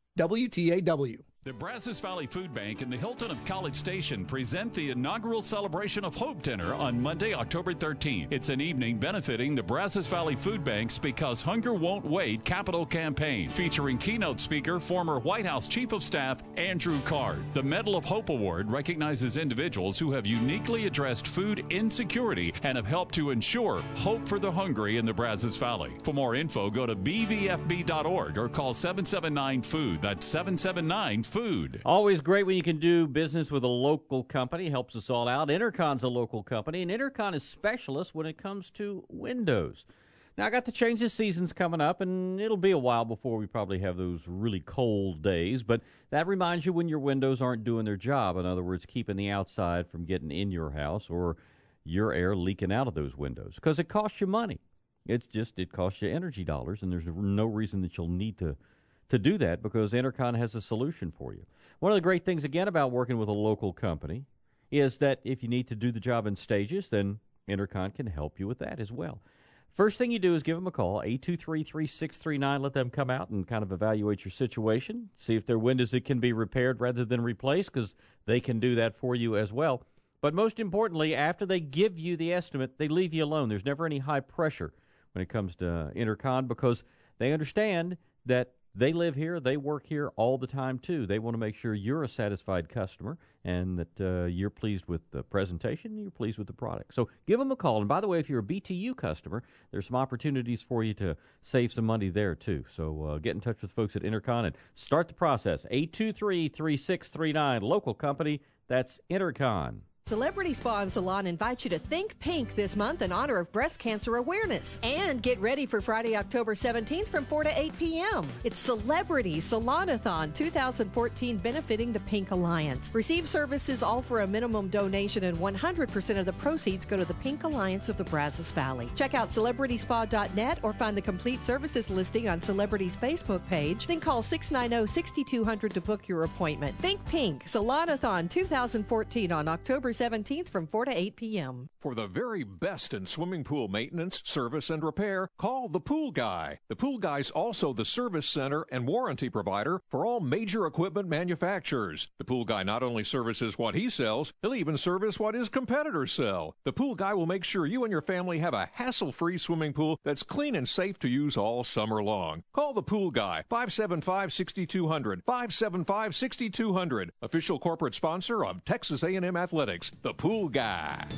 W T A W. The Brazos Valley Food Bank and the Hilton of College Station present the inaugural celebration of Hope Dinner on Monday, October thirteenth. It's an evening benefiting the Brazos Valley Food Bank's Because Hunger Won't Wait capital campaign, featuring keynote speaker, former White House Chief of Staff Andrew Card. The Medal of Hope Award recognizes individuals who have uniquely addressed food insecurity and have helped to ensure hope for the hungry in the Brazos Valley. For more info, go to b v f b dot org or call seven seven nine food. That's seven seven nine food. Food. Always great when you can do business with a local company. Helps us all out. Intercon's a local company, and Intercon is specialist when it comes to windows. Now, I got the change of seasons coming up, and it'll be a while before we probably have those really cold days, but that reminds you when your windows aren't doing their job. In other words, keeping the outside from getting in your house or your air leaking out of those windows, because it costs you money. It's just, it costs you energy dollars, and there's no reason that you'll need to to do that, because Intercon has a solution for you. One of the great things, again, about working with a local company is that if you need to do the job in stages, then Intercon can help you with that as well. First thing you do is give them a call, eight two three, three six three nine. Let them come out and kind of evaluate your situation, see if there are windows that can be repaired rather than replaced, because they can do that for you as well. But most importantly, after they give you the estimate, they leave you alone. There's never any high pressure when it comes to Intercon, because they understand that they live here, they work here all the time, too. They want to make sure you're a satisfied customer and that uh, you're pleased with the presentation and you're pleased with the product. So give them a call. And by the way, if you're a B T U customer, there's some opportunities for you to save some money there, too. So uh, get in touch with folks at Intercon and start the process. eight two three, three six three nine, local company, that's Intercon. Celebrity Spa and Salon invites you to Think Pink this month in honor of breast cancer awareness. And get ready for Friday, October seventeenth from four to eight p.m. It's Celebrity Salonathon two thousand fourteen benefiting the Pink Alliance. Receive services all for a minimum donation, and one hundred percent of the proceeds go to the Pink Alliance of the Brazos Valley. Check out celebrity spa dot net or find the complete services listing on Celebrity's Facebook page. Then call six nine zero, six two zero zero to book your appointment. Think Pink Salonathon two thousand fourteen on October seventeenth from four to eight p.m. For the very best in swimming pool maintenance, service, and repair, call the Pool Guy. The Pool Guy's also the service center and warranty provider for all major equipment manufacturers. The Pool Guy not only services what he sells, he'll even service what his competitors sell. The Pool Guy will make sure you and your family have a hassle-free swimming pool that's clean and safe to use all summer long. Call the Pool Guy, five seven five, six two zero zero, five seven five, six two zero zero, official corporate sponsor of Texas A and M Athletics. The Pool Guy.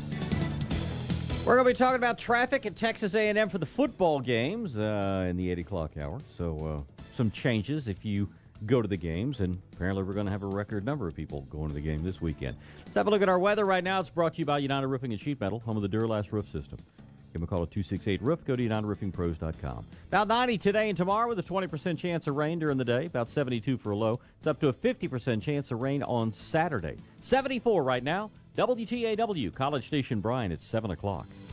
We're going to be talking about traffic at Texas A and M for the football games uh, in the eight o'clock hour. So uh, some changes if you go to the games, and apparently we're going to have a record number of people going to the game this weekend. Let's have a look at our weather right now. It's brought to you by United Roofing and Sheet Metal, home of the Duralast roof system. Give them a call at two six eight, roof. Go to united roofing pros dot com. About ninety today and tomorrow with a twenty percent chance of rain during the day. About seventy-two for a low. It's up to a fifty percent chance of rain on Saturday. seventy-four right now. W T A W, College Station Bryan, it's seven o'clock.